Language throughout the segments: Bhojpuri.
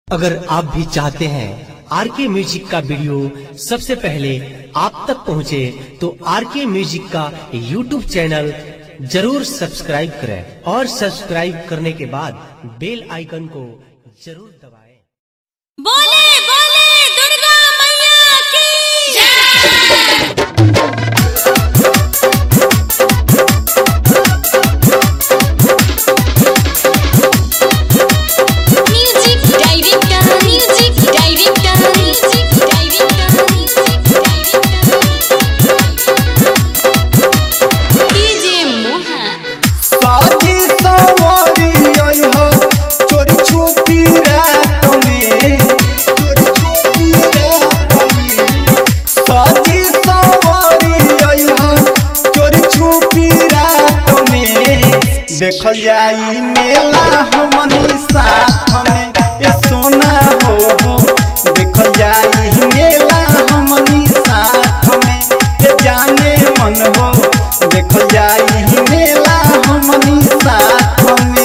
अगर आप भी चाहते हैं आरके म्यूजिक का वीडियो सबसे पहले आप तक पहुंचे, तो आरके म्यूजिक का यूट्यूब चैनल जरूर सब्सक्राइब करें और सब्सक्राइब करने के बाद बेल आइकन को जरूर दबाएं। बोले बोले दुर्गा मैया की जय। देखल जाई मेला हमनी साथ में ये सोना हो देखल जाई मेला हमनी साथ में ये जाने मन हो देखल जाई मेला हमनी साथ में।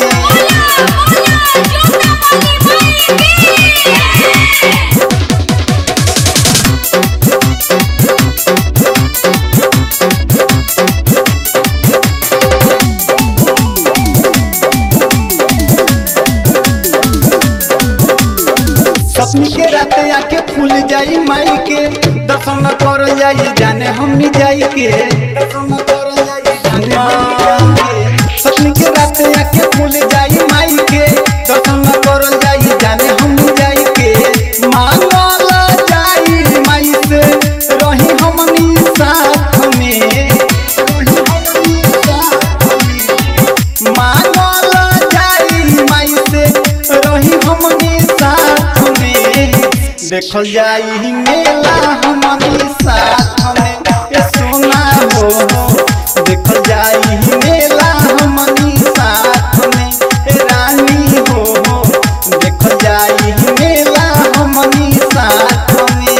सपनी के रात आके खुल जाई माई के दर्शन कर जाई जाने हमनी जाई के दर्शन कर जाई जाने हमनी जाई के। सपनी के रात आके खुल जाई माई के दर्शन कर जाई जाने हमनी जाई के। मांगल जाई माई से रही हमनी साथ में रही हमनी साथ में। मांगल जाई माई से रही हमनी साथ में। देखल जाई मेला हमनी साथ में ये सोना हो देखल जाई मेला हमनी साथ में ए रानी हो देखल जाई मेला हमनी साथ में।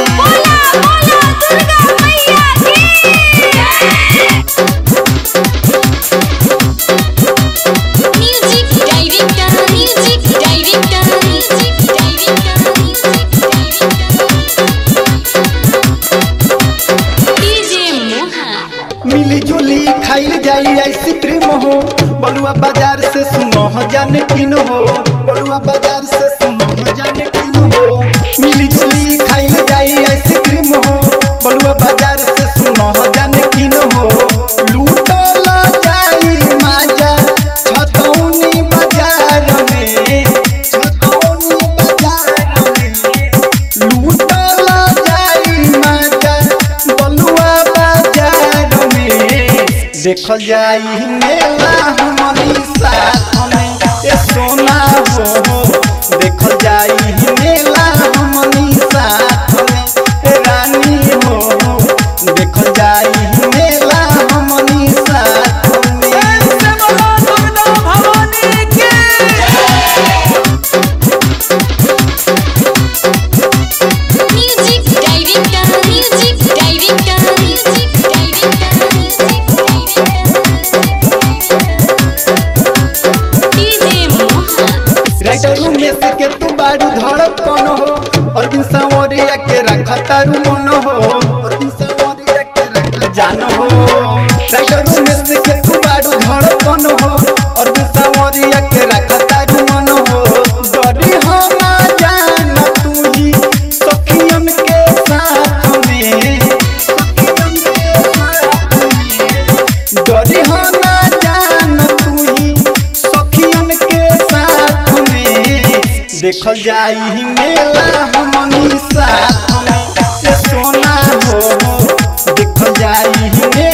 मिली जुली खाइल जाई आइसक्रीम हो बलुआ बाजार से सुनो जाने किन हो बलुआ बाजार से सुनो जाने किन हो। मिली जुली खाइल जाई आइसक्रीम हो बलुआ बाजार से सुनो जाने किन हो। लूटल जाई माजा छतौनी बाजार में छतौनी बाजार में। लूटल जाई माजा बलुआ बाजार में। देखल जाई मेला हमनी साथ में ये सोना हो देखल जाई मेला हमनी साथ में ए रानी हो देखल जाई मेला हमनी साथ में। में से के तू बारू धड़कन हो और दिन सांवरिया के रखा तारू मन हो और दिन सांवरिया के रखा जान हो। राइटर में से के तू बारू धड़कन हो और दिन सांवरिया के रखा तारू मन हो। डरी हम जान तू ही सखियन के साथ में सखियन के साथ में। डरी हम जान तू ही सखियन के साथ में। देखल जाई मेला हमनी साथ में ये सोना हो देखल जाई